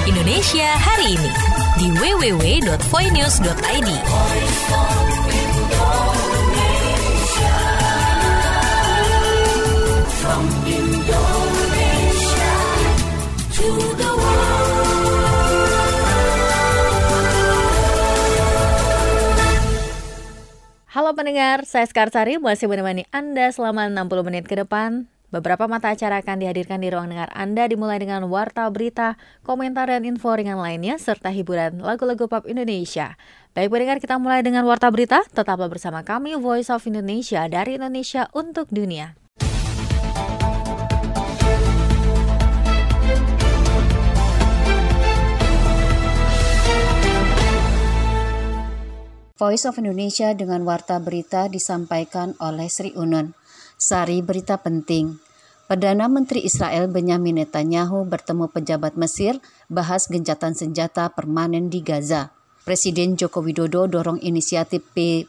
Indonesia hari ini di www.voinews.id. From Indonesia to the world. Halo pendengar, saya Skarsari masih menemani Anda selama 60 menit ke depan. Beberapa mata acara akan dihadirkan di ruang dengar Anda dimulai dengan warta berita, komentar dan info ringan lainnya serta hiburan lagu-lagu pop Indonesia. Baik pendengar, kita mulai dengan warta berita. Tetaplah bersama kami Voice of Indonesia dari Indonesia untuk dunia. Voice of Indonesia dengan warta berita disampaikan oleh Sri Unun. Sari berita penting. Perdana Menteri Israel Benyamin Netanyahu bertemu pejabat Mesir bahas gencatan senjata permanen di Gaza. Presiden Joko Widodo dorong inisiatif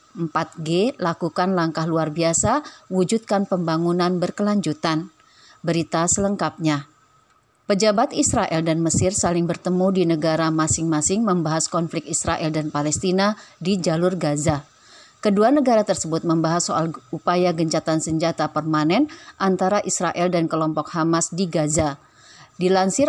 P4G lakukan langkah luar biasa wujudkan pembangunan berkelanjutan. Berita selengkapnya. Pejabat Israel dan Mesir saling bertemu di negara masing-masing membahas konflik Israel dan Palestina di jalur Gaza. Kedua negara tersebut membahas soal upaya gencatan senjata permanen antara Israel dan kelompok Hamas di Gaza. Dilansir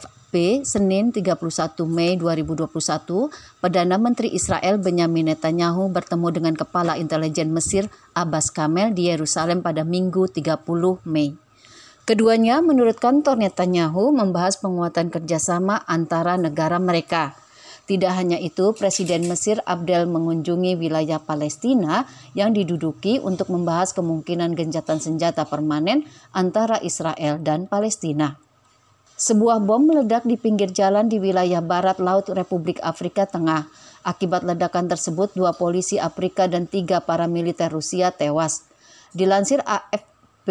AFP Senin 31 Mei 2021, Perdana Menteri Israel Benyamin Netanyahu bertemu dengan Kepala Intelijen Mesir Abbas Kamel di Yerusalem pada Minggu 30 Mei. Keduanya menurut kantor Netanyahu membahas penguatan kerjasama antara negara mereka. Tidak hanya itu, Presiden Mesir Abdel mengunjungi wilayah Palestina yang diduduki untuk membahas kemungkinan gencatan senjata permanen antara Israel dan Palestina. Sebuah bom meledak di pinggir jalan di wilayah barat laut Republik Afrika Tengah. Akibat ledakan tersebut, 2 polisi Afrika dan 3 paramiliter Rusia tewas. Dilansir AFP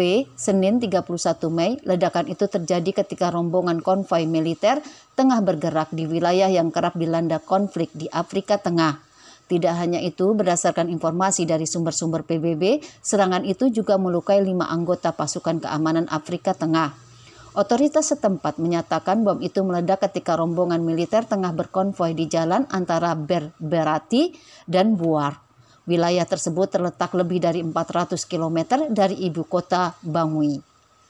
Senin 31 Mei, ledakan itu terjadi ketika rombongan konvoi militer tengah bergerak di wilayah yang kerap dilanda konflik di Afrika Tengah. Tidak hanya itu, berdasarkan informasi dari sumber-sumber PBB, serangan itu juga melukai 5 anggota pasukan keamanan Afrika Tengah. Otoritas setempat menyatakan bom itu meledak ketika rombongan militer tengah berkonvoi di jalan antara Berberati dan Buar. Wilayah tersebut terletak lebih dari 400 km dari ibu kota Bangui.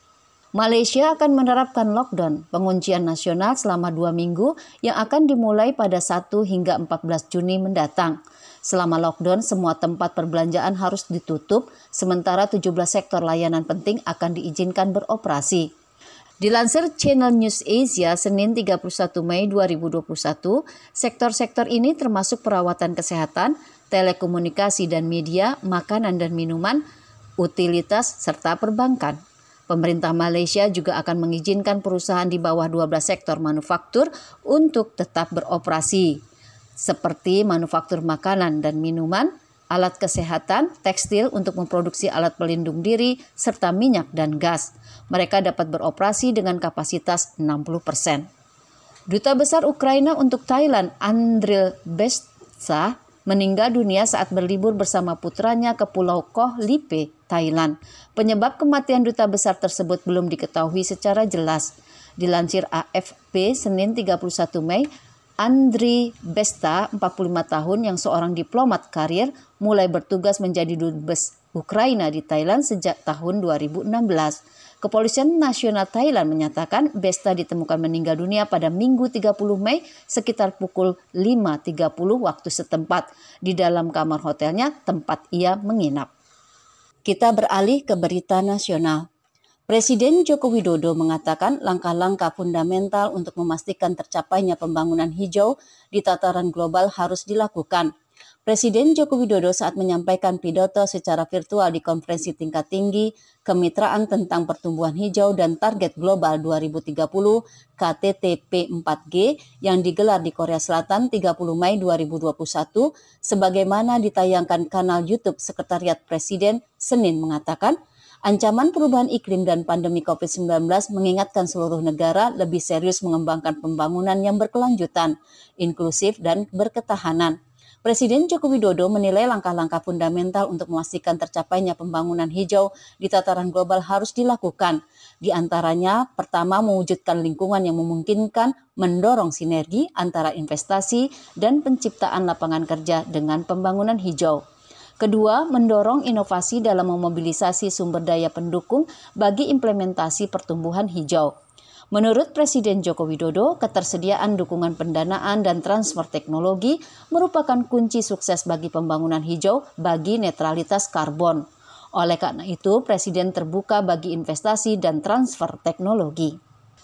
Malaysia akan menerapkan lockdown penguncian nasional selama 2 minggu yang akan dimulai pada 1 hingga 14 Juni mendatang. Selama lockdown, semua tempat perbelanjaan harus ditutup, sementara 17 sektor layanan penting akan diizinkan beroperasi. Dilansir Channel News Asia Senin 31 Mei 2021, sektor-sektor ini termasuk perawatan kesehatan, telekomunikasi dan media, makanan dan minuman, utilitas, serta perbankan. Pemerintah Malaysia juga akan mengizinkan perusahaan di bawah 12 sektor manufaktur untuk tetap beroperasi, seperti manufaktur makanan dan minuman, alat kesehatan, tekstil untuk memproduksi alat pelindung diri, serta minyak dan gas. Mereka dapat beroperasi dengan kapasitas 60%. Duta Besar Ukraina untuk Thailand, Andriy Bestsa, meninggal dunia saat berlibur bersama putranya ke Pulau Koh Lipe, Thailand. Penyebab kematian duta besar tersebut belum diketahui secara jelas. Dilansir AFP Senin 31 Mei, Andriy Bestsa, 45 tahun yang seorang diplomat karir, mulai bertugas menjadi dubes Ukraina di Thailand sejak tahun 2016. Kepolisian Nasional Thailand menyatakan Bestsa ditemukan meninggal dunia pada Minggu 30 Mei sekitar pukul 5.30 waktu setempat di dalam kamar hotelnya tempat ia menginap. Kita beralih ke berita nasional. Presiden Joko Widodo mengatakan langkah-langkah fundamental untuk memastikan tercapainya pembangunan hijau di tataran global harus dilakukan. Presiden Joko Widodo saat menyampaikan pidato secara virtual di konferensi tingkat tinggi Kemitraan tentang Pertumbuhan Hijau dan Target Global 2030 KTT P4G yang digelar di Korea Selatan 30 Mei 2021 sebagaimana ditayangkan kanal YouTube Sekretariat Presiden Senin mengatakan ancaman perubahan iklim dan pandemi COVID-19 mengingatkan seluruh negara lebih serius mengembangkan pembangunan yang berkelanjutan, inklusif dan berketahanan. Presiden Joko Widodo menilai langkah-langkah fundamental untuk memastikan tercapainya pembangunan hijau di tataran global harus dilakukan. Di antaranya, pertama, mewujudkan lingkungan yang memungkinkan mendorong sinergi antara investasi dan penciptaan lapangan kerja dengan pembangunan hijau. Kedua, mendorong inovasi dalam memobilisasi sumber daya pendukung bagi implementasi pertumbuhan hijau. Menurut Presiden Joko Widodo, ketersediaan dukungan pendanaan dan transfer teknologi merupakan kunci sukses bagi pembangunan hijau bagi netralitas karbon. Oleh karena itu, Presiden terbuka bagi investasi dan transfer teknologi.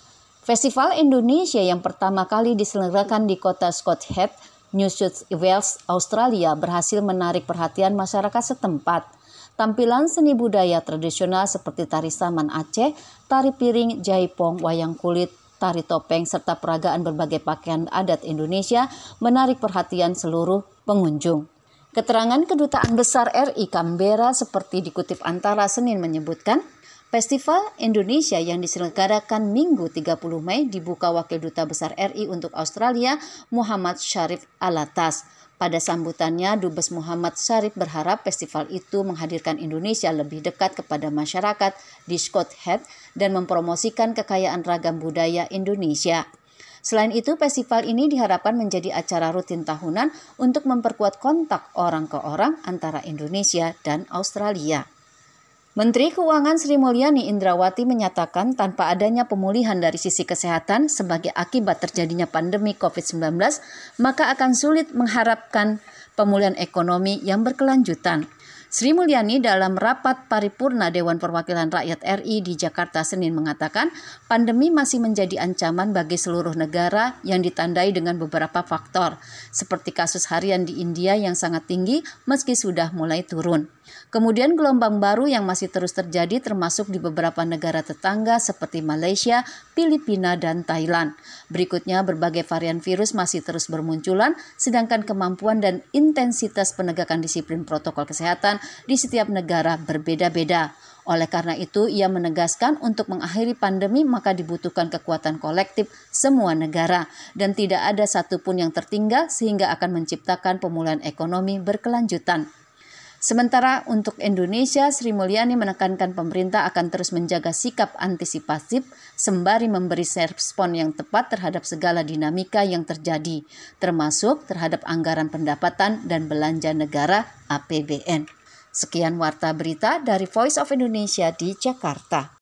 Festival Indonesia yang pertama kali diselenggarakan di kota Scotch Heath, New South Wales, Australia berhasil menarik perhatian masyarakat setempat. Tampilan seni budaya tradisional seperti tari Saman Aceh, tari piring, jaipong, wayang kulit, tari topeng, serta peragaan berbagai pakaian adat Indonesia menarik perhatian seluruh pengunjung. Keterangan Kedutaan Besar RI Canberra seperti dikutip Antara Senin menyebutkan, Festival Indonesia yang diselenggarakan Minggu 30 Mei dibuka Wakil Duta Besar RI untuk Australia, Muhammad Syarif Alatas. Pada sambutannya, Dubes Muhammad Syarif berharap festival itu menghadirkan Indonesia lebih dekat kepada masyarakat di Scotch Heath dan mempromosikan kekayaan ragam budaya Indonesia. Selain itu, festival ini diharapkan menjadi acara rutin tahunan untuk memperkuat kontak orang ke orang antara Indonesia dan Australia. Menteri Keuangan Sri Mulyani Indrawati menyatakan tanpa adanya pemulihan dari sisi kesehatan sebagai akibat terjadinya pandemi COVID-19, maka akan sulit mengharapkan pemulihan ekonomi yang berkelanjutan. Sri Mulyani dalam rapat paripurna Dewan Perwakilan Rakyat RI di Jakarta Senin mengatakan pandemi masih menjadi ancaman bagi seluruh negara yang ditandai dengan beberapa faktor, seperti kasus harian di India yang sangat tinggi meski sudah mulai turun. Kemudian gelombang baru yang masih terus terjadi termasuk di beberapa negara tetangga seperti Malaysia, Filipina, dan Thailand. Berikutnya berbagai varian virus masih terus bermunculan, sedangkan kemampuan dan intensitas penegakan disiplin protokol kesehatan di setiap negara berbeda-beda. Oleh karena itu, ia menegaskan untuk mengakhiri pandemi maka dibutuhkan kekuatan kolektif semua negara dan tidak ada satupun yang tertinggal sehingga akan menciptakan pemulihan ekonomi berkelanjutan. Sementara untuk Indonesia, Sri Mulyani menekankan pemerintah akan terus menjaga sikap antisipatif sembari memberi respon yang tepat terhadap segala dinamika yang terjadi, termasuk terhadap anggaran pendapatan dan belanja negara APBN. Sekian Warta Berita dari Voice of Indonesia di Jakarta.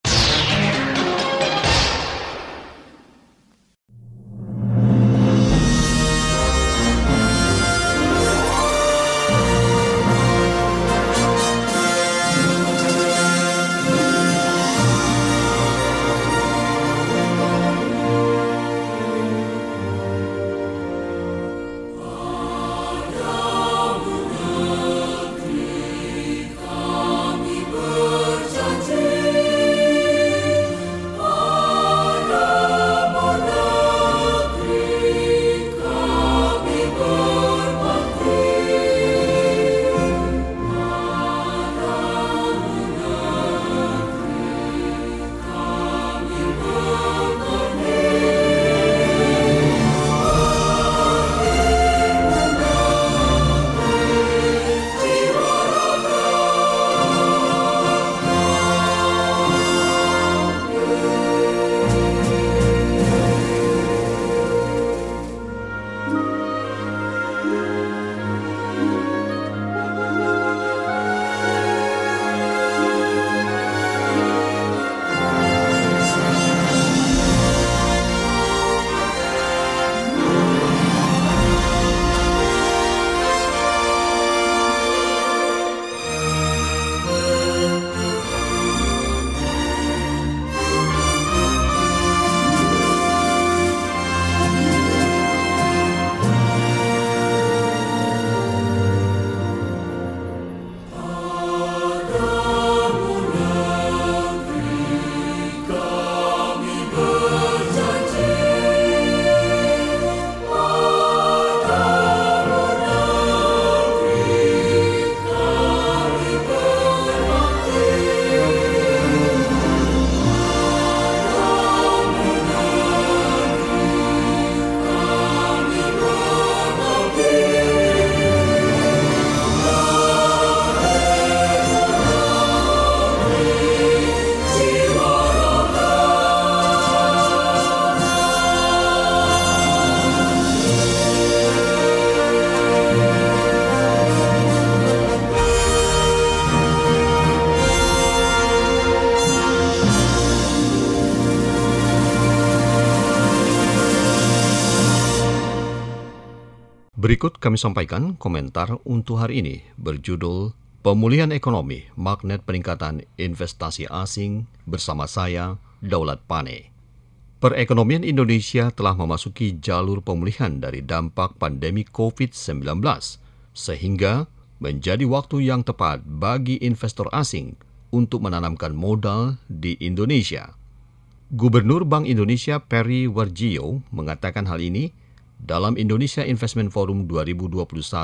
Berikut kami sampaikan komentar untuk hari ini berjudul Pemulihan Ekonomi, Magnet Peningkatan Investasi Asing bersama saya, Daulat Pane. Perekonomian Indonesia telah memasuki jalur pemulihan dari dampak pandemi COVID-19, sehingga menjadi waktu yang tepat bagi investor asing untuk menanamkan modal di Indonesia. Gubernur Bank Indonesia Peri Warjio mengatakan hal ini dalam Indonesia Investment Forum 2021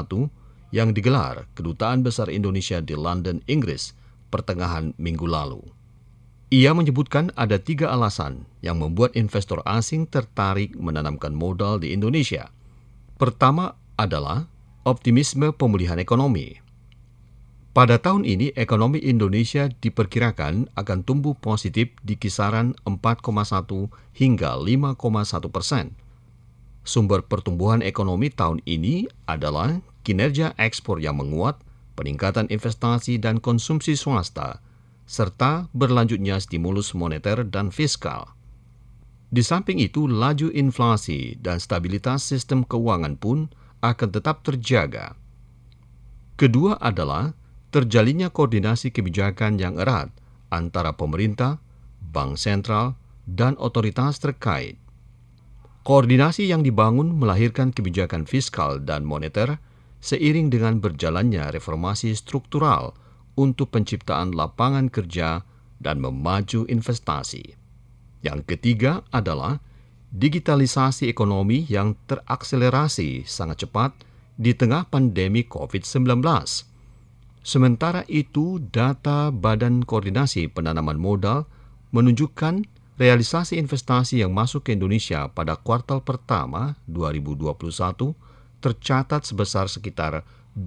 yang digelar Kedutaan Besar Indonesia di London, Inggris, pertengahan minggu lalu. Ia menyebutkan ada 3 alasan yang membuat investor asing tertarik menanamkan modal di Indonesia. Pertama adalah optimisme pemulihan ekonomi. Pada tahun ini, ekonomi Indonesia diperkirakan akan tumbuh positif di kisaran 4,1 hingga 5,1%. Sumber pertumbuhan ekonomi tahun ini adalah kinerja ekspor yang menguat, peningkatan investasi dan konsumsi swasta, serta berlanjutnya stimulus moneter dan fiskal. Di samping itu, laju inflasi dan stabilitas sistem keuangan pun akan tetap terjaga. Kedua adalah terjalinnya koordinasi kebijakan yang erat antara pemerintah, bank sentral, dan otoritas terkait. Koordinasi yang dibangun melahirkan kebijakan fiskal dan moneter seiring dengan berjalannya reformasi struktural untuk penciptaan lapangan kerja dan memaju investasi. Yang ketiga adalah digitalisasi ekonomi yang terakselerasi sangat cepat di tengah pandemi COVID-19. Sementara itu, data Badan Koordinasi Penanaman Modal menunjukkan realisasi investasi yang masuk ke Indonesia pada kuartal pertama 2021 tercatat sebesar sekitar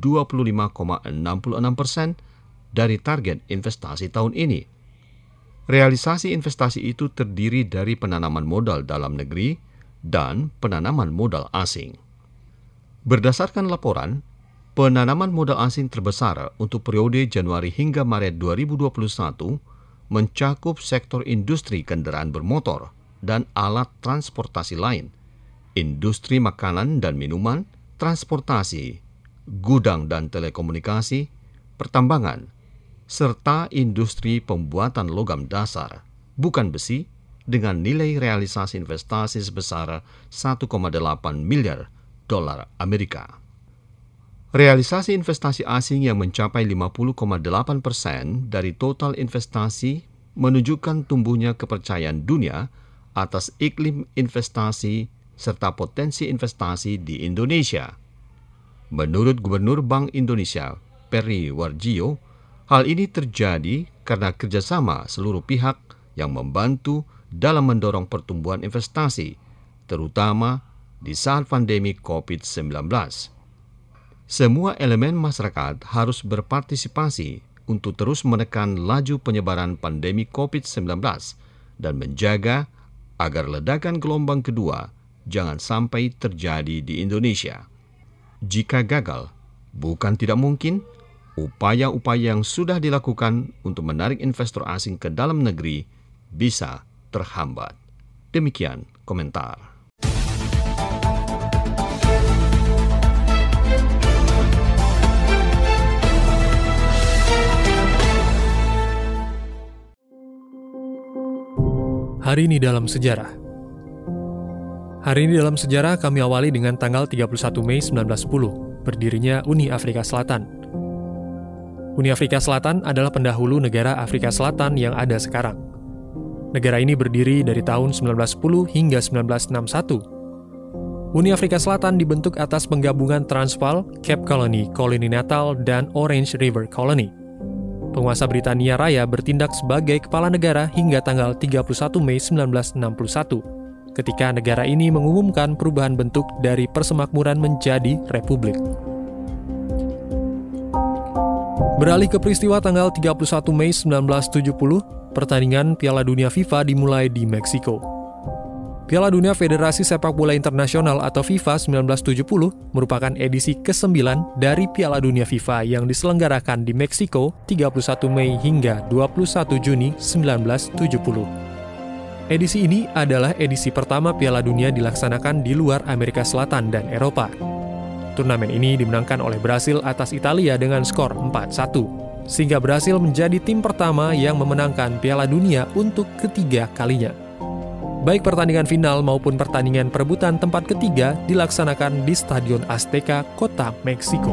25,66% dari target investasi tahun ini. Realisasi investasi itu terdiri dari penanaman modal dalam negeri dan penanaman modal asing. Berdasarkan laporan, penanaman modal asing terbesar untuk periode Januari hingga Maret 2021 mencakup sektor industri kendaraan bermotor dan alat transportasi lain, industri makanan dan minuman, transportasi, gudang dan telekomunikasi, pertambangan, serta industri pembuatan logam dasar, bukan besi, dengan nilai realisasi investasi sebesar 1,8 miliar dolar Amerika. Realisasi investasi asing yang mencapai 50,8% dari total investasi menunjukkan tumbuhnya kepercayaan dunia atas iklim investasi serta potensi investasi di Indonesia. Menurut Gubernur Bank Indonesia, Peri Warjio, hal ini terjadi karena kerjasama seluruh pihak yang membantu dalam mendorong pertumbuhan investasi, terutama di saat pandemi COVID-19. Semua elemen masyarakat harus berpartisipasi untuk terus menekan laju penyebaran pandemi COVID-19 dan menjaga agar ledakan gelombang kedua jangan sampai terjadi di Indonesia. Jika gagal, bukan tidak mungkin upaya-upaya yang sudah dilakukan untuk menarik investor asing ke dalam negeri bisa terhambat. Demikian komentar. Hari ini dalam sejarah. Hari ini dalam sejarah kami awali dengan tanggal 31 Mei 1910, berdirinya Uni Afrika Selatan. Uni Afrika Selatan adalah pendahulu negara Afrika Selatan yang ada sekarang. Negara ini berdiri dari tahun 1910 hingga 1961. Uni Afrika Selatan dibentuk atas penggabungan Transvaal, Cape Colony, Koloni Natal, dan Orange River Colony. Penguasa Britania Raya bertindak sebagai kepala negara hingga tanggal 31 Mei 1961. Ketika negara ini mengumumkan perubahan bentuk dari persemakmuran menjadi republik. Beralih ke peristiwa tanggal 31 Mei 1970, pertandingan Piala Dunia FIFA dimulai di Meksiko. Piala Dunia Federasi Sepak Bola Internasional atau FIFA 1970 merupakan edisi ke-9 dari Piala Dunia FIFA yang diselenggarakan di Meksiko 31 Mei hingga 21 Juni 1970. Edisi ini adalah edisi pertama Piala Dunia dilaksanakan di luar Amerika Selatan dan Eropa. Turnamen ini dimenangkan oleh Brasil atas Italia dengan skor 4-1, sehingga Brasil menjadi tim pertama yang memenangkan Piala Dunia untuk ketiga kalinya. Baik pertandingan final maupun pertandingan perebutan tempat ketiga dilaksanakan di Stadion Azteca, kota Meksiko.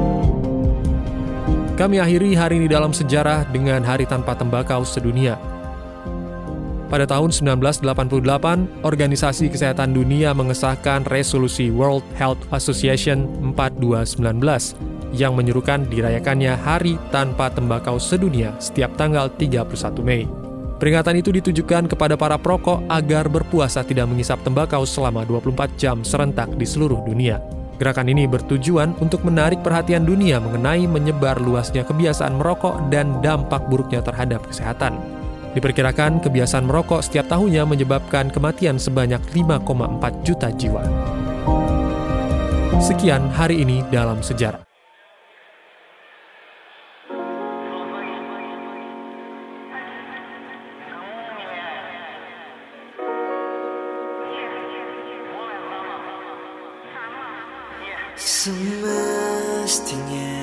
Kami akhiri hari ini dalam sejarah dengan Hari Tanpa Tembakau Sedunia. Pada tahun 1988, Organisasi Kesehatan Dunia mengesahkan resolusi World Health Association 4219 yang menyerukan dirayakannya Hari Tanpa Tembakau Sedunia setiap tanggal 31 Mei. Peringatan itu ditujukan kepada para perokok agar berpuasa tidak mengisap tembakau selama 24 jam serentak di seluruh dunia. Gerakan ini bertujuan untuk menarik perhatian dunia mengenai menyebar luasnya kebiasaan merokok dan dampak buruknya terhadap kesehatan. Diperkirakan kebiasaan merokok setiap tahunnya menyebabkan kematian sebanyak 5,4 juta jiwa. Sekian hari ini dalam sejarah. Semestinya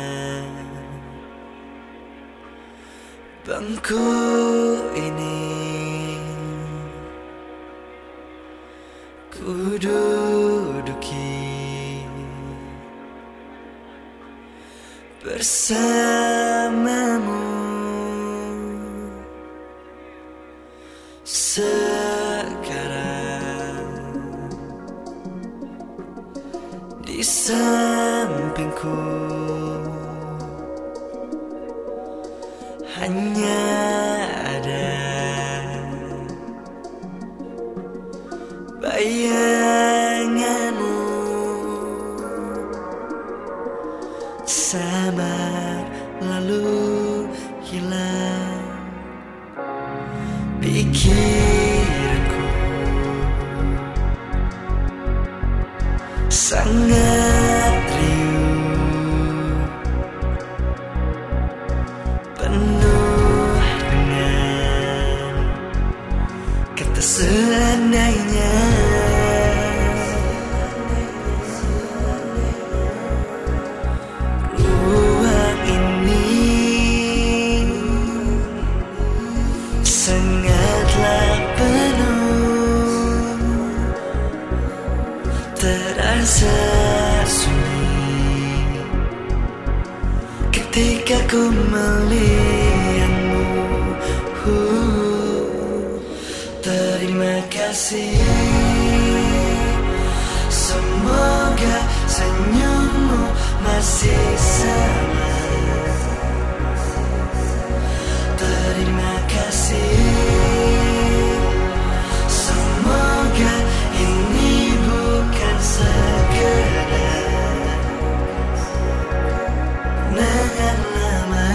bangku ini ku duduki bersamamu. Sekarang di sampingku hanya ada bayanganmu, samar lalu hilang pikiranku, sangat riuh, penuh dengan kata seandainya. Ruang ini sangatlah penuh, terasa sunyi ketika ku melihatmu. Terima kasih, semoga senyummu masih sama. Terima kasih, semoga ini bukan sekedar kenangan lama.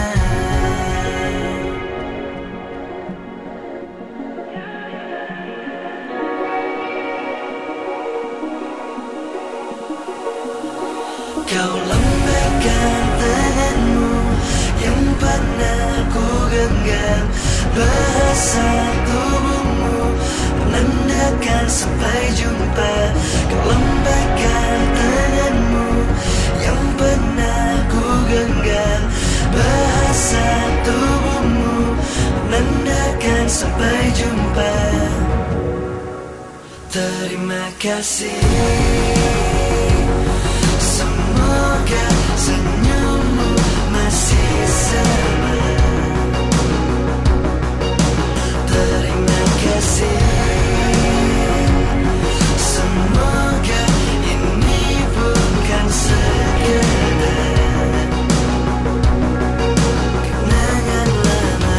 Kau lambaikan tanganmu yang pernah ku genggam, bahasa tubuhmu menandakan sampai jumpa. Kau lambaikan tanganmu yang pernah ku genggam, bahasa tubuhmu menandakan sampai jumpa. Terima kasih, semoga senyummu masih sama. Terima kasih, semoga ini bukan sekedar kenangan lama.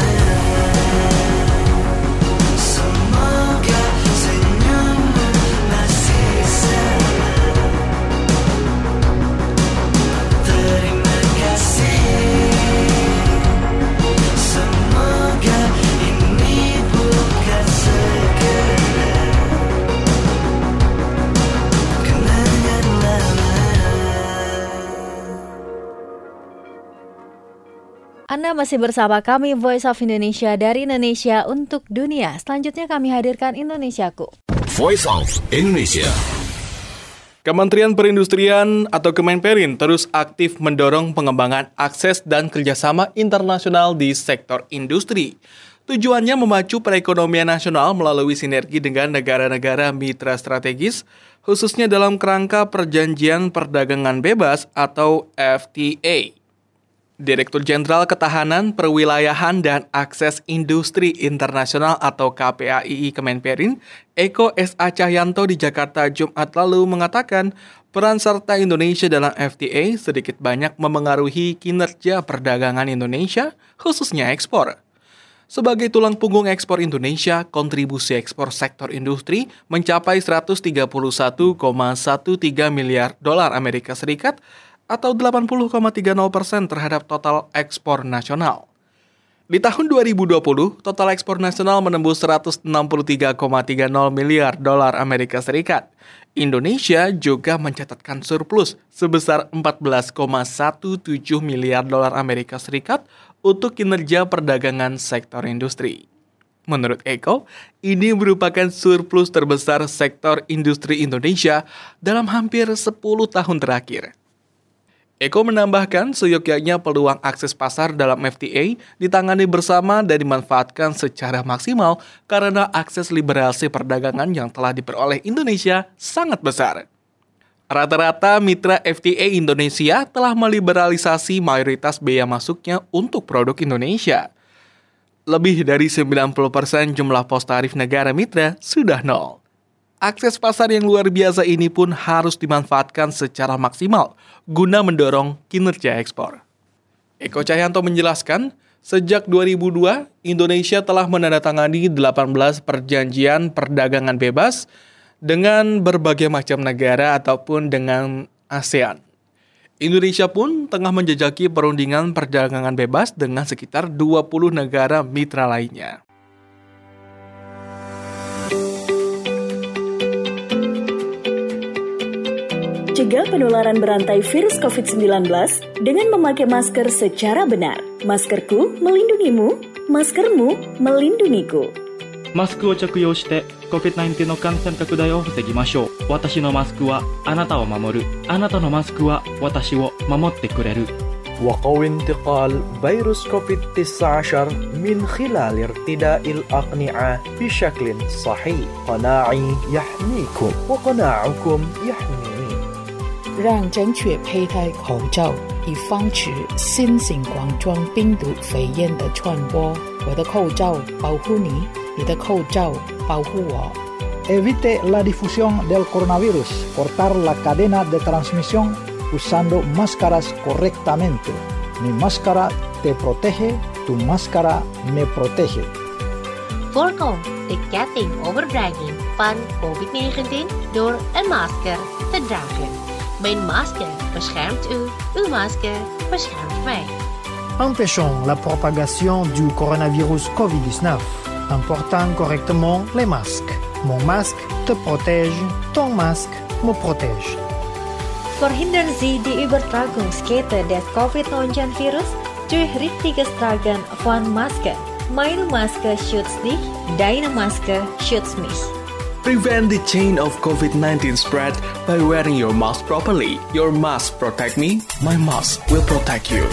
Semoga senyummu masih sama. Terima kasih, semoga ini bukan sekedar kenangan lama. Anda masih bersama kami Voice of Indonesia dari Indonesia untuk dunia. Selanjutnya kami hadirkan Indonesiaku. Voice of Indonesia. Kementerian Perindustrian atau Kemenperin terus aktif mendorong pengembangan akses dan kerjasama internasional di sektor industri. Tujuannya memacu perekonomian nasional melalui sinergi dengan negara-negara mitra strategis, khususnya dalam kerangka Perjanjian Perdagangan Bebas atau FTA. Direktur Jenderal Ketahanan, Perwilayahan, dan Akses Industri Internasional atau KPAII Kemenperin, Eko S.A. Cahyanto di Jakarta Jumat lalu mengatakan peran serta Indonesia dalam FTA sedikit banyak memengaruhi kinerja perdagangan Indonesia, khususnya ekspor. Sebagai tulang punggung ekspor Indonesia, kontribusi ekspor sektor industri mencapai 131,13 miliar dolar Amerika Serikat atau 80,30% terhadap total ekspor nasional. Di tahun 2020, total ekspor nasional menembus 163,30 miliar dolar Amerika Serikat. Indonesia juga mencatatkan surplus sebesar 14,17 miliar dolar Amerika Serikat untuk kinerja perdagangan sektor industri. Menurut Eko, ini merupakan surplus terbesar sektor industri Indonesia dalam hampir 10 tahun terakhir. Eko menambahkan seyogyanya peluang akses pasar dalam FTA ditangani bersama dan dimanfaatkan secara maksimal karena akses liberalisasi perdagangan yang telah diperoleh Indonesia sangat besar. Rata-rata mitra FTA Indonesia telah meliberalisasi mayoritas bea masuknya untuk produk Indonesia. Lebih dari 90% jumlah pos tarif negara mitra sudah nol. Akses pasar yang luar biasa ini pun harus dimanfaatkan secara maksimal guna mendorong kinerja ekspor. Eko Cahyanto menjelaskan, sejak 2002, Indonesia telah menandatangani 18 perjanjian perdagangan bebas dengan berbagai macam negara ataupun dengan ASEAN. Indonesia pun tengah menjajaki perundingan perdagangan bebas dengan sekitar 20 negara mitra lainnya. Cegah penularan berantai virus COVID-19 dengan memakai masker secara benar. Maskerku melindungimu, maskermu melindungiku. マスクを着用して COVID-19 の感染拡大を防ぎましょう。私のマスクはあなたを守る。あなたのマスクは私を守ってくれる。 وقوي انتقال فيروس كوفيد-19 من خلال ارتداء الأقنعة بشكل صحيح. قناعي يحميكم وقناعكم يحميني. 让正确佩戴口罩，以防止新型冠状病毒肺炎的传播。我的口罩保护你，你的口罩保护我。 Evite la difusión del coronavirus. Cortar la cadena de transmisión usando máscaras correctamente. Mi máscara te protege, tu máscara me protege. Voorkom de ketting overdraging van COVID-19 door een masker te dragen. Mijn masker beschermt u, uw masker beschermt mij. Empêchons la propagation du coronavirus COVID-19 en portant correctement les masques. Mon masque te protège, ton masque me protège. Verhindern Sie die Übertragungskette des Covid-19-Virus durch richtiges Tragen von Masken. Meine Maske schützt dich, deine Maske schützt mich. Prevent the chain of COVID-19 spread by wearing your mask properly. Your mask protect me, my mask will protect you.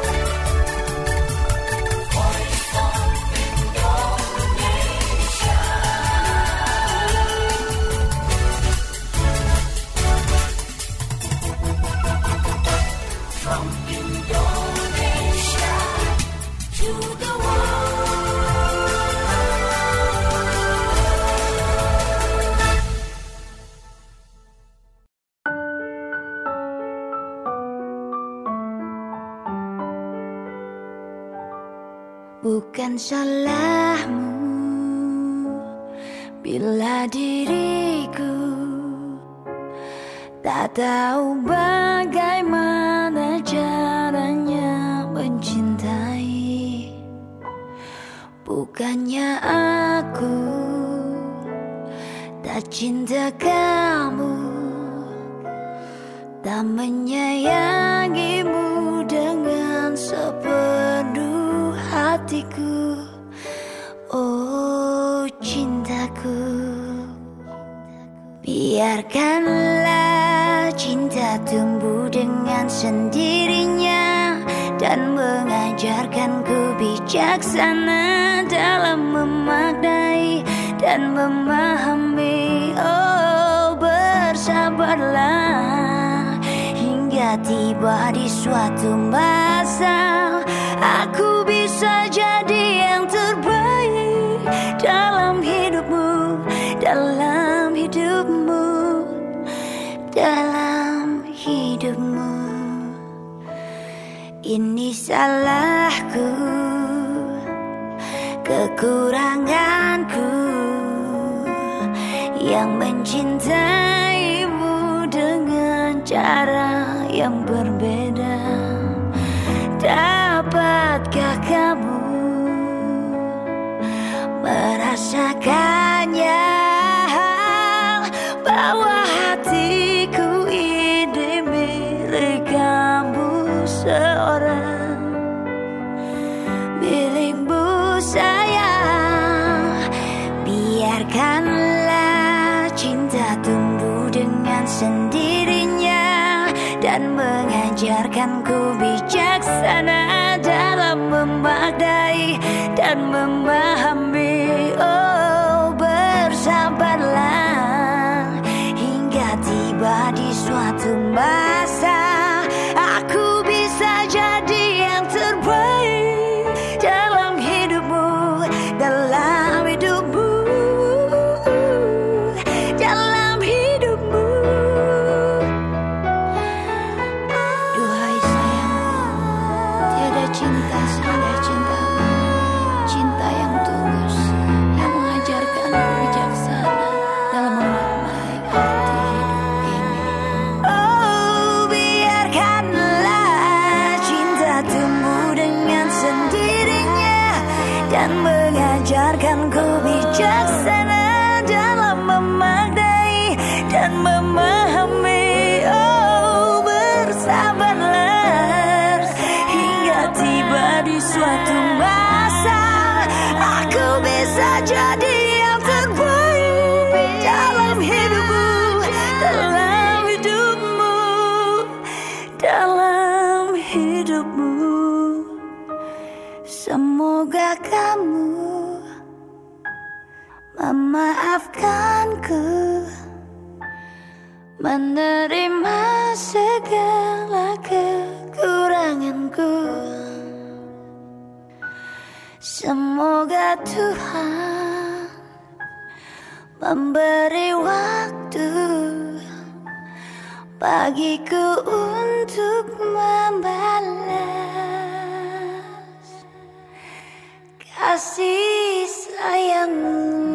Bukan salahmu bila diriku tak tahu bagaimana caranya mencintai. Bukannya aku tak cinta kamu, tak menyayangimu dengan sepenuh hatiku. Cintaku, biarkanlah cinta tumbuh dengan sendirinya dan mengajarkanku bijaksana dalam memaknai dan memahami. Oh, bersabarlah hingga tiba di suatu masa aku bisa jadi yang terbaik dalam hidupmu, dalam hidupmu, dalam hidupmu. Ini salahku, kekuranganku yang mencintaimu dengan cara yang berbeda. Dapatkah kamu merasakannya, bahwa hatiku ini milik kamu seorang, milikmu sayang. Biarkanlah cinta tumbuh dengan sendirinya dan mengajarkanku bijaksana dalam memaknai dan memahami. Oh, bersabarlah hingga tiba di suatu masa aku bisa jadi yang terbaik dalam hidupmu, dalam hidupmu, dalam hidupmu. Duhai sayangku, tiada cinta seindah cintamu, cinta yang tulus, yang mengajarkanku bijaksana dalam memaknai arti hidup ini. Oh, biarkanlah cinta tumbuh dengan sendirinya dan mengajarkanku bijaksana dalam memaknai dan memahami. Oh, bersabarlah hingga tiba di suatu masa aku bisa jadi yang terbaik dalam hidupmu, dalam hidupmu, dalam hidupmu. Semoga kamu memaafkanku, menerima segala kekuranganku. Semoga Tuhan memberi waktu bagiku untuk membalas kasih sayangmu.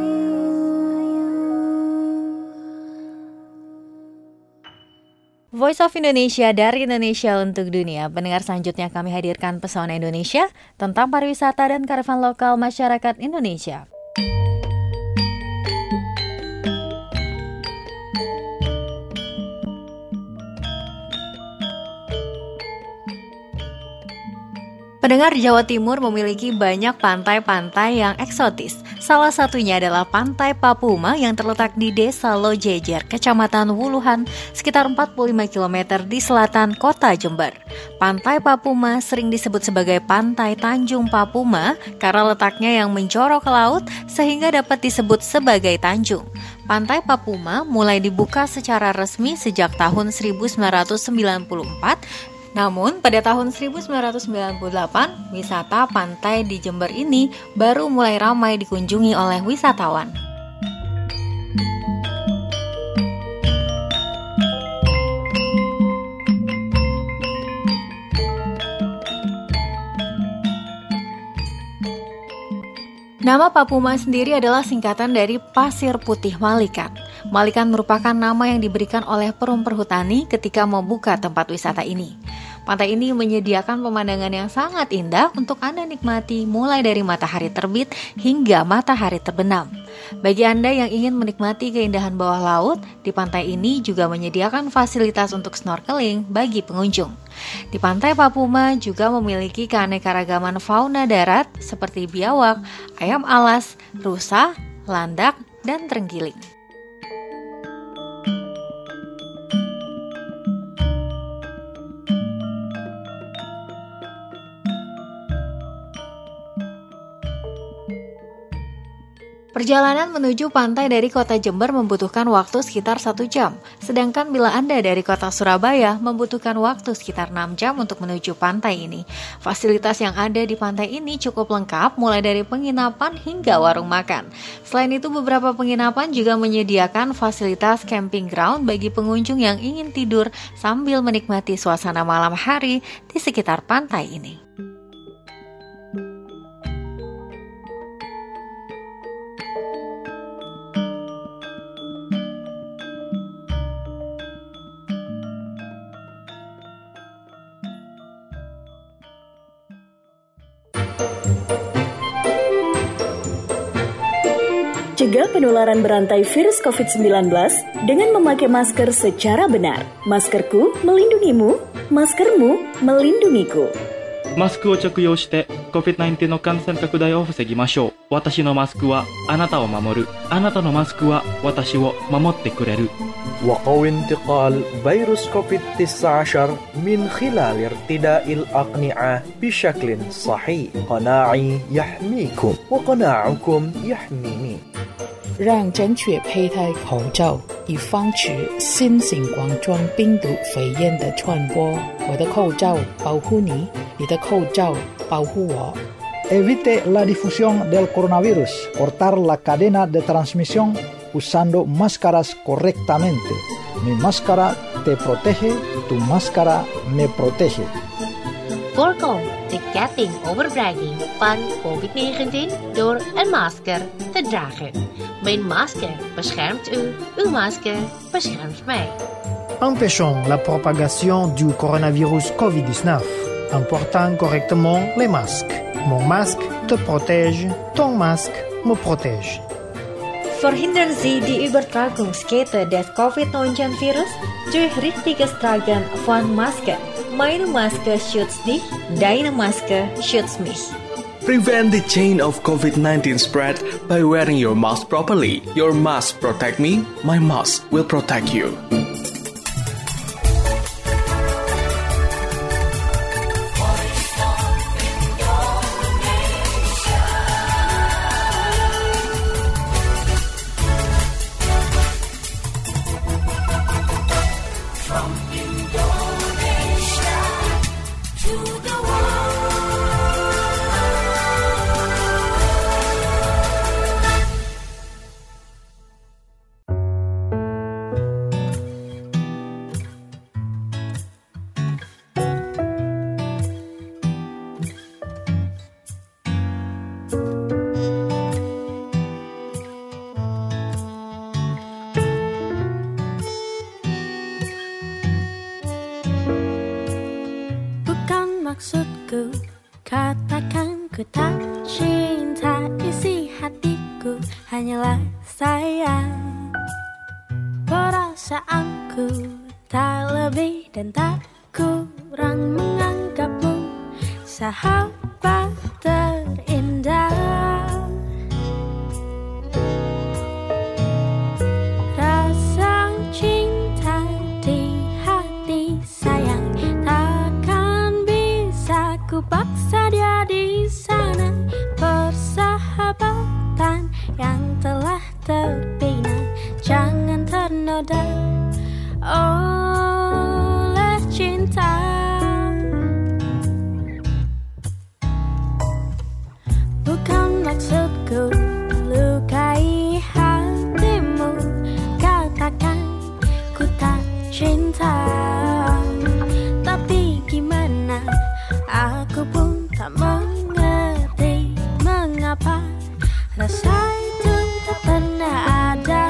Voice of Indonesia dari Indonesia untuk dunia. Pendengar, selanjutnya kami hadirkan Pesona Indonesia tentang pariwisata dan kearifan lokal masyarakat Indonesia. Pendengar, Jawa Timur memiliki banyak pantai-pantai yang eksotis. Salah satunya adalah Pantai Papuma yang terletak di Desa Lojejer, Kecamatan Wuluhan, sekitar 45 km di selatan kota Jember. Pantai Papuma sering disebut sebagai Pantai Tanjung Papuma karena letaknya yang menjorok ke laut sehingga dapat disebut sebagai tanjung. Pantai Papuma mulai dibuka secara resmi sejak tahun 1994. Namun, pada tahun 1998, wisata pantai di Jember ini baru mulai ramai dikunjungi oleh wisatawan. Nama Papuma sendiri adalah singkatan dari Pasir Putih Malikan. Malikan merupakan nama yang diberikan oleh perum perhutani ketika membuka tempat wisata ini. Pantai ini menyediakan pemandangan yang sangat indah untuk Anda nikmati mulai dari matahari terbit hingga matahari terbenam. Bagi Anda yang ingin menikmati keindahan bawah laut, di pantai ini juga menyediakan fasilitas untuk snorkeling bagi pengunjung. Di Pantai Papuma juga memiliki keanekaragaman fauna darat seperti biawak, ayam alas, rusa, landak, dan terenggiling. Perjalanan menuju pantai dari kota Jember membutuhkan waktu sekitar 1 jam. Sedangkan bila Anda dari kota Surabaya membutuhkan waktu sekitar 6 jam untuk menuju pantai ini. Fasilitas yang ada di pantai ini cukup lengkap mulai dari penginapan hingga warung makan. Selain itu beberapa penginapan juga menyediakan fasilitas camping ground bagi pengunjung yang ingin tidur sambil menikmati suasana malam hari di sekitar pantai ini. Cegah penularan berantai virus COVID-19 dengan memakai masker secara benar. Maskerku melindungimu, maskermu melindungiku. マスクを着用して COVID-19 の感染拡大を防ぎましょう。私のマスクはあなたを守る。あなたのマスクは私を守ってくれる。 وقوي انتقال فيروس كوفيد-19 من خلال ارتداء الأقنعة بشكل صحيح. قناعي يحميكم وقناعكم يحميني. 让正确佩戴口罩，以防止新型冠状病毒肺炎的传播。我的口罩保护你，你的口罩保护我。 Evite la difusión del coronavirus. Cortar la cadena de transmisión usando máscaras correctamente. Mi máscara te protege, tu máscara me protege. Voorkom de ketting overdraging van COVID-19 door een masker te dragen. Mijn masker beschermt u, uw masker beschermt mij. Empêchons la propagation du coronavirus COVID-19 en portant correctement les masques. Mon masque te protège, ton masque me protège. Verhindern Sie die Übertragungskette des Covid-19-Virus durch richtiges Tragen von Masken. Meine Maske schützt dich, deine Maske schützt mich. Prevent the chain of COVID-19 spread by wearing your mask properly. Your mask protect me, my mask will protect you. Maksudku, katakan ku tak cinta. Isi hatiku hanyalah sayang. Perasaanku tak lebih dan tak kurang menganggapmu sahabat terindah. Rasa cinta di hati sayang takkan bisa ku paksa dia di sana. Persahabatan yang telah terbina jangan ternoda oleh cinta. Bukan maksudku lukai hatimu, katakan ku tak cinta. Tapi gimana, aku pun tak mengerti mengapa rasa itu tak pernah ada.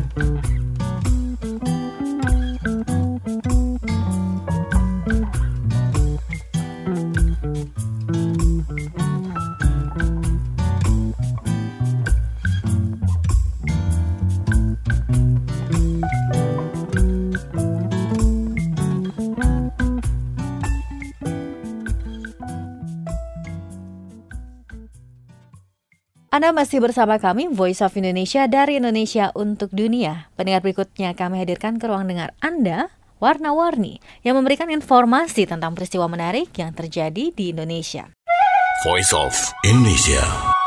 Anda masih bersama kami, Voice of Indonesia dari Indonesia untuk Dunia. Pendengar berikutnya kami hadirkan ke ruang dengar Anda, Warna-Warni, yang memberikan informasi tentang peristiwa menarik yang terjadi di Indonesia. Voice of Indonesia.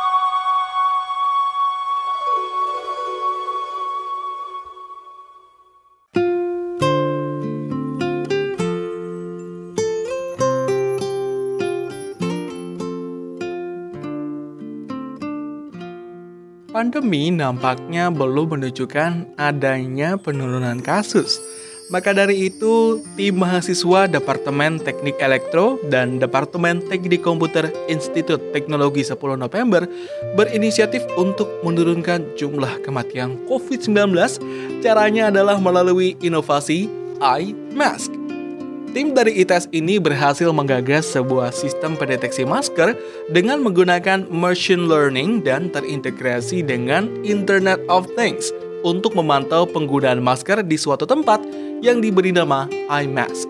Pandemi nampaknya belum menunjukkan adanya penurunan kasus. Maka dari itu, tim mahasiswa Departemen Teknik Elektro dan Departemen Teknik Komputer Institut Teknologi 10 November berinisiatif untuk menurunkan jumlah kematian COVID-19. Caranya adalah melalui inovasi eye mask. Tim dari ITS ini berhasil menggagas sebuah sistem pendeteksi masker dengan menggunakan machine learning dan terintegrasi dengan Internet of Things untuk memantau penggunaan masker di suatu tempat yang diberi nama iMask.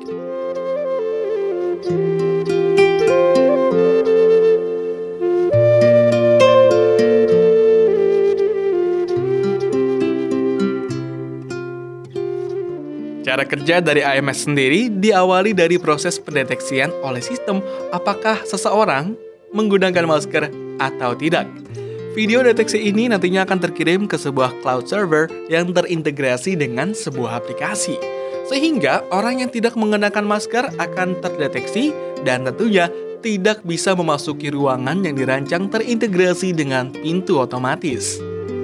Cara kerja dari iMask sendiri diawali dari proses pendeteksian oleh sistem apakah seseorang menggunakan masker atau tidak. Video deteksi ini nantinya akan terkirim ke sebuah cloud server yang terintegrasi dengan sebuah aplikasi. Sehingga orang yang tidak mengenakan masker akan terdeteksi dan tentunya tidak bisa memasuki ruangan yang dirancang terintegrasi dengan pintu otomatis.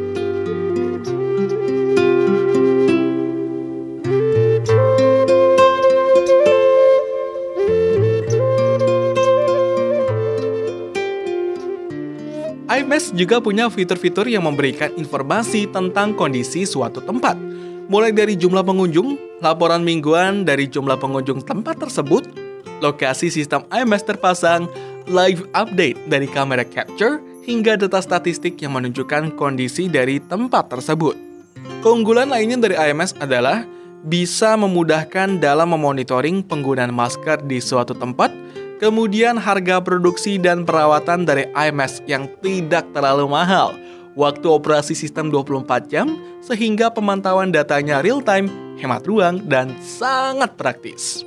iMask juga punya fitur-fitur yang memberikan informasi tentang kondisi suatu tempat. Mulai dari jumlah pengunjung, laporan mingguan dari jumlah pengunjung tempat tersebut, lokasi sistem iMask terpasang, live update dari kamera capture, hingga data statistik yang menunjukkan kondisi dari tempat tersebut. Keunggulan lainnya dari iMask adalah bisa memudahkan dalam memonitoring penggunaan masker di suatu tempat. Kemudian harga produksi dan perawatan dari iMask yang tidak terlalu mahal, waktu operasi sistem 24 jam, sehingga pemantauan datanya real time, hemat ruang, dan sangat praktis.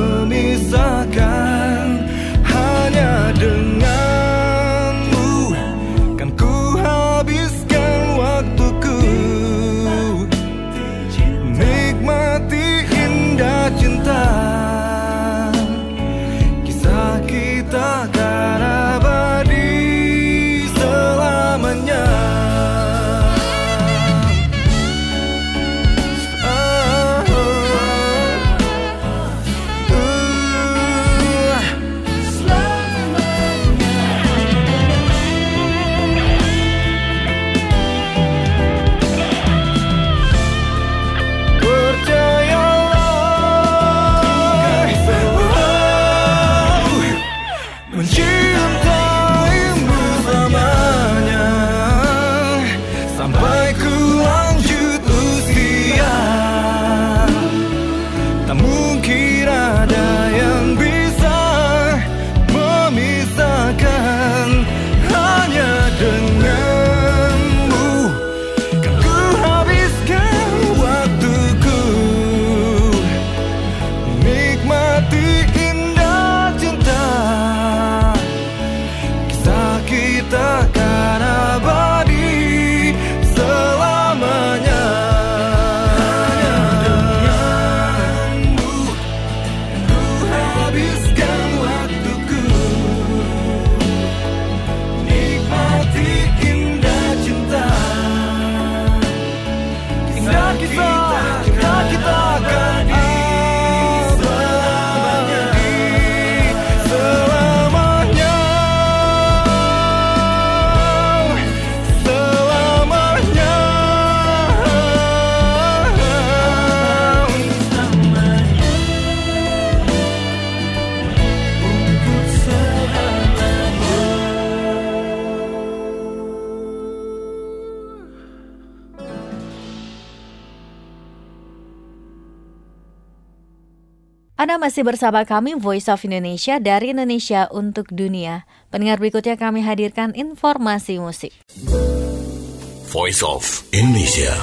Hanya denganmu Anda masih bersama kami Voice of Indonesia dari Indonesia untuk Dunia. Pendengar, berikutnya kami hadirkan informasi musik. Voice of Indonesia.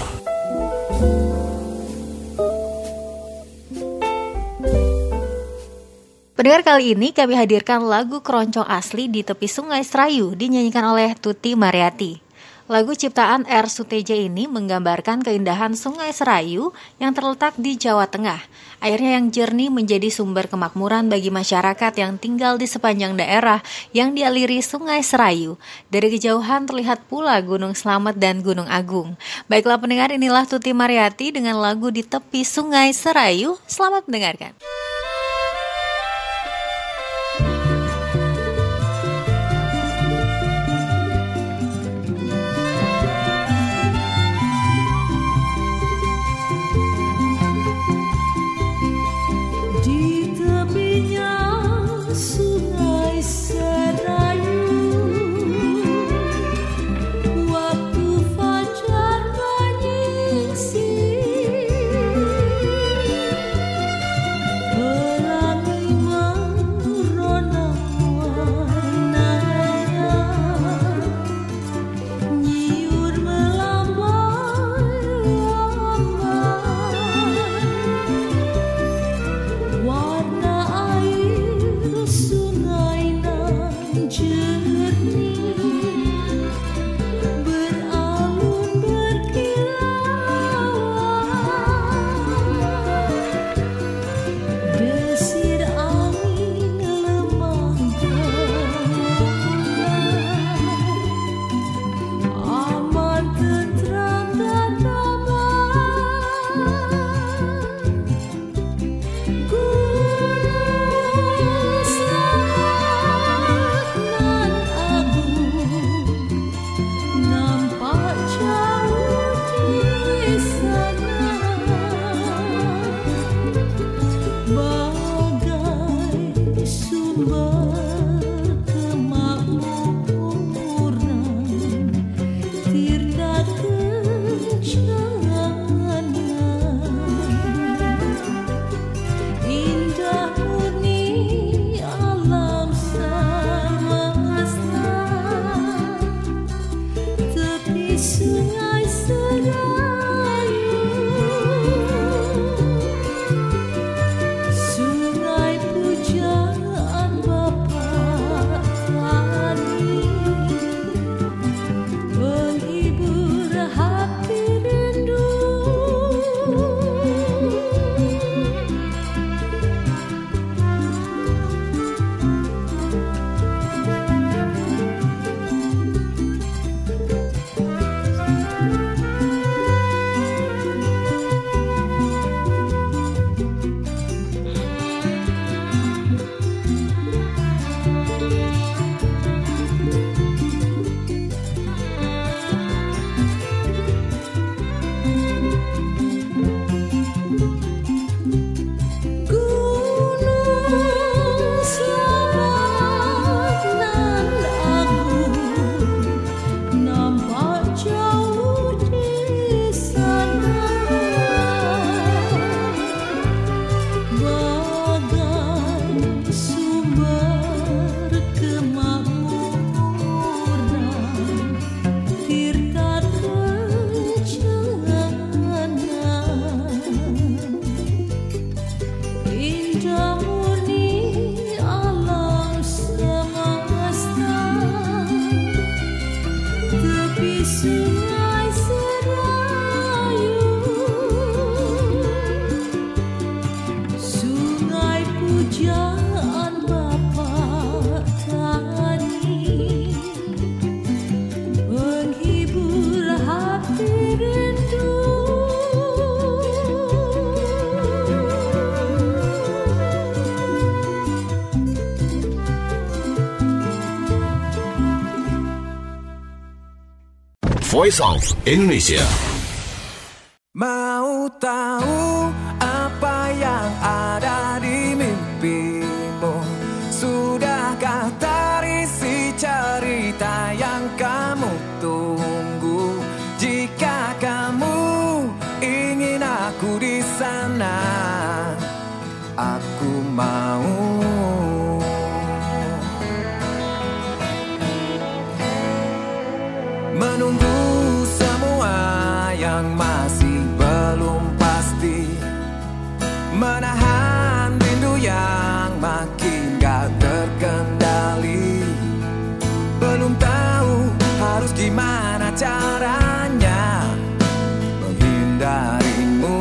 Pendengar, kali ini kami hadirkan lagu Keroncong Asli di Tepi Sungai Serayu dinyanyikan oleh Tuti Mariati. Lagu ciptaan R. Suteja ini menggambarkan keindahan Sungai Serayu yang terletak di Jawa Tengah. Airnya yang jernih menjadi sumber kemakmuran bagi masyarakat yang tinggal di sepanjang daerah yang dialiri Sungai Serayu. Dari kejauhan terlihat pula Gunung Slamet dan Gunung Agung. Baiklah pendengar, inilah Tuti Mariati dengan lagu Di Tepi Sungai Serayu. Selamat mendengarkan. Voice of Indonesia. Mau tahu apa yang ada di mimpimu? Sudahkah terisi cerita yang kamu tunggu? Jika kamu ingin aku di sana, aku menunggu semua yang masih belum pasti, menahan rindu yang makin gak terkendali. Belum tahu harus gimana caranya menghindarimu.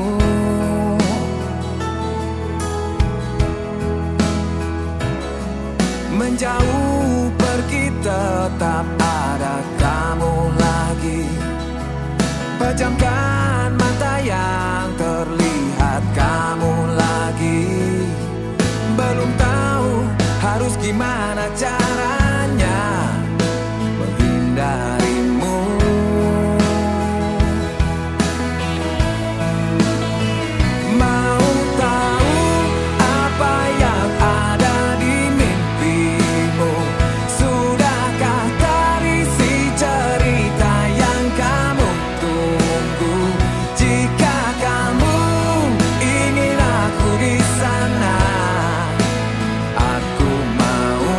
Menjauh pergi tetap ada kamu lagi. Pejamkan mata yang terlihat kamu lagi. Belum tahu harus gimana caranya menghindarimu. Mau tahu apa yang ada di mimpimu? Sudahkah terisi cerita yang kamu tunggu? Jika kamu ingin aku di sana, aku mau.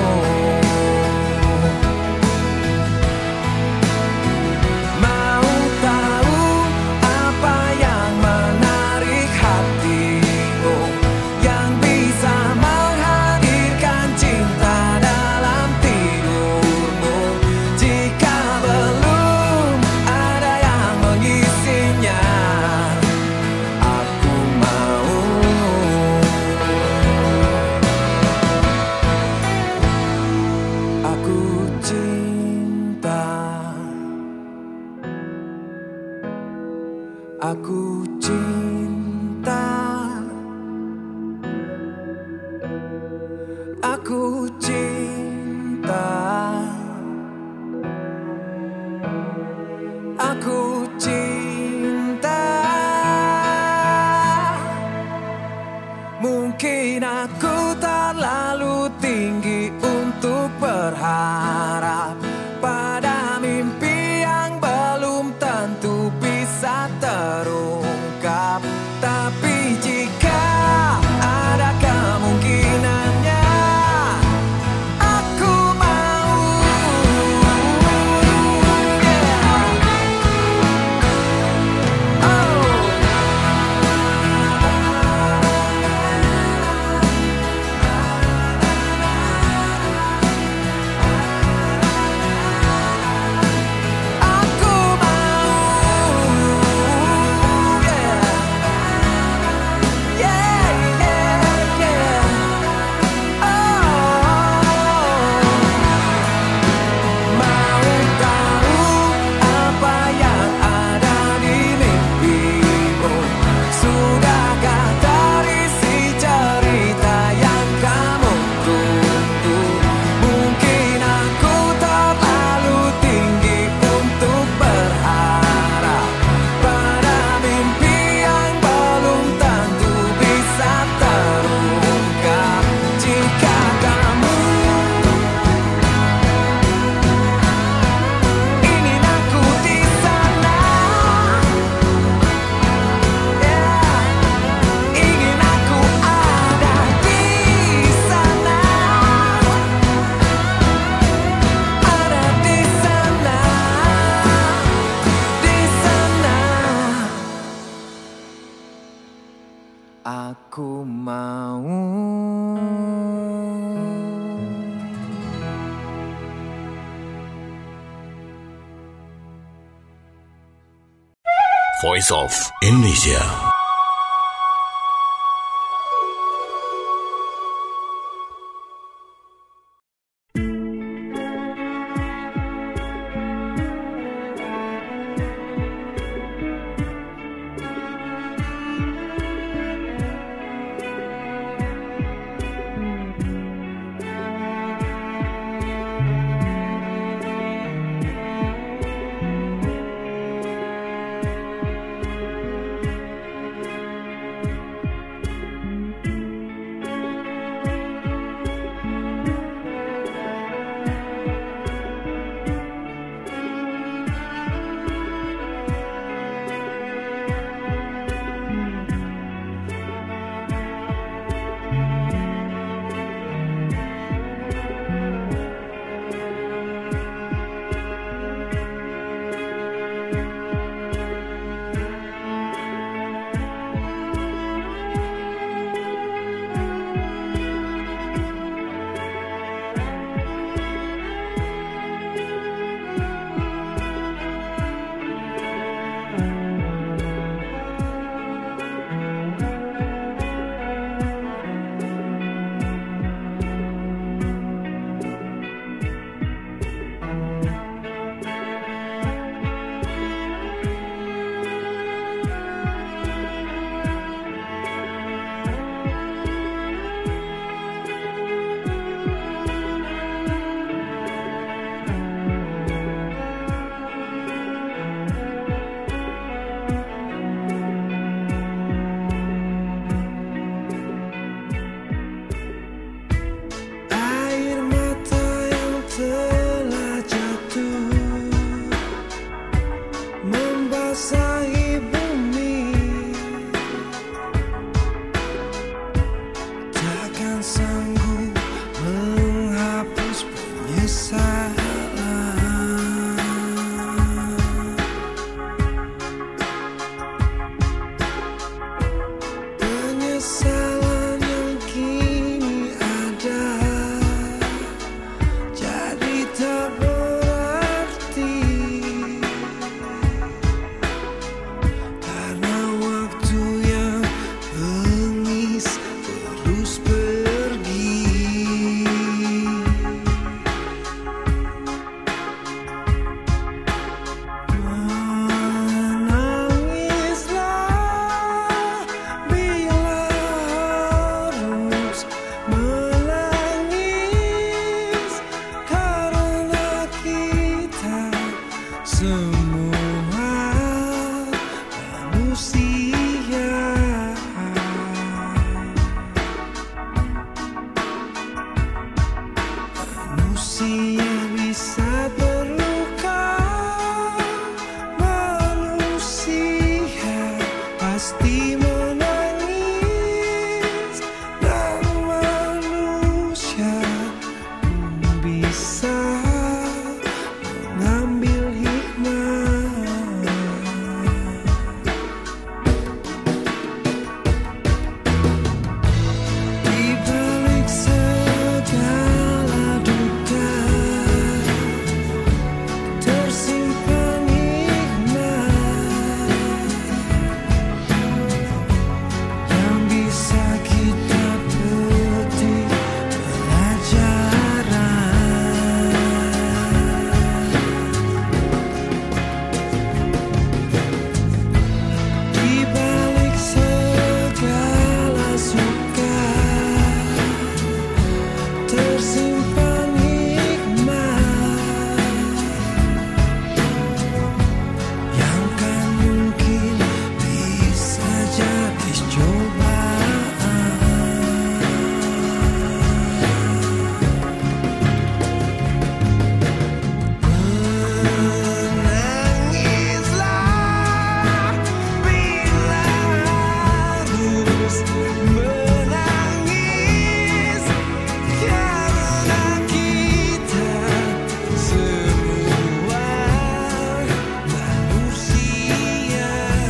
Mau tahu apa yang menarik hatimu, yang bisa menghadirkan cinta dalam tidurmu. Jika belum ada yang mengisinya, aku mau. Aku cinta, aku cinta, aku cinta, aku cinta. Mungkin aku terlalu tinggi untuk berharap pada mimpi yang belum tentu bisa terungkap. Tapi jika ada kemungkinannya, aku mau. Aku mau. Voice of Indonesia. membasahi bumi, takkan sanggup menghapus penyesalan. Penyesalan yang kini ada jadi tak berarti, karena waktu yang bengis terus pergi. Menangislah bila harus menangis, karena kita semua manusia. Manusia bisa terluka, manusia pasti menangis, dan manusia bisa mengambil hikmah. Di balik segala duka tersimpan hikmah yang bisa kita petik pelajaran. Di balik segala suka tersimpan hikmah yang kan mungkin bisa jadi cobaan. Menangislah bila harus menangis, karena kita semua manusia.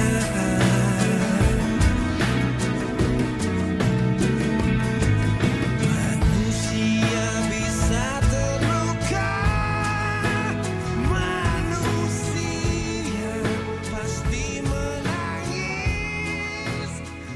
Manusia bisa terluka, manusia pasti menangis.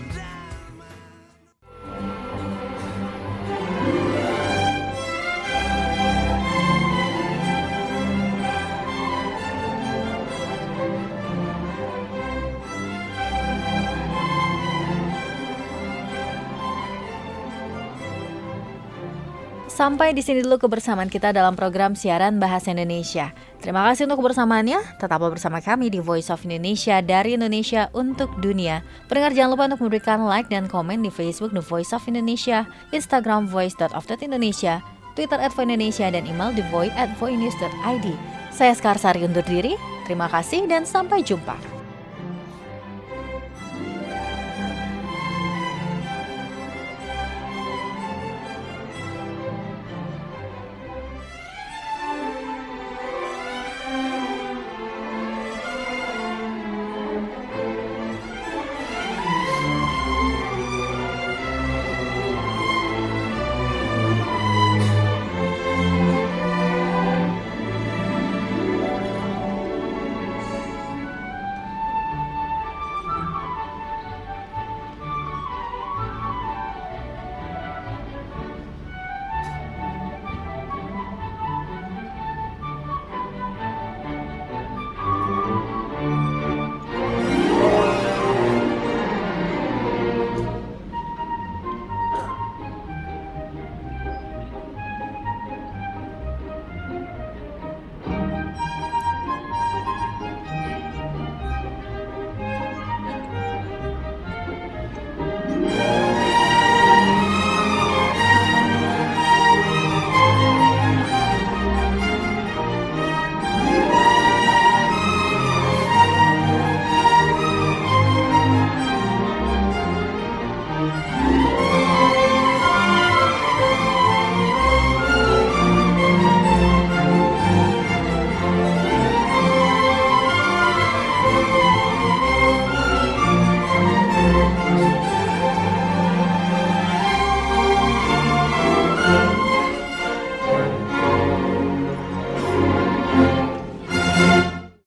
Sampai di sini dulu kebersamaan kita dalam program siaran Bahasa Indonesia. Terima kasih untuk kebersamaannya. Tetaplah bersama kami di Voice of Indonesia, dari Indonesia untuk dunia. Pendengar jangan lupa untuk memberikan like dan komen di Facebook The Voice of Indonesia, Instagram voice.of.indonesia, Twitter @voindonesia, dan email thevoice@voinews.id. Saya Skarsari undur diri. Terima kasih dan sampai jumpa.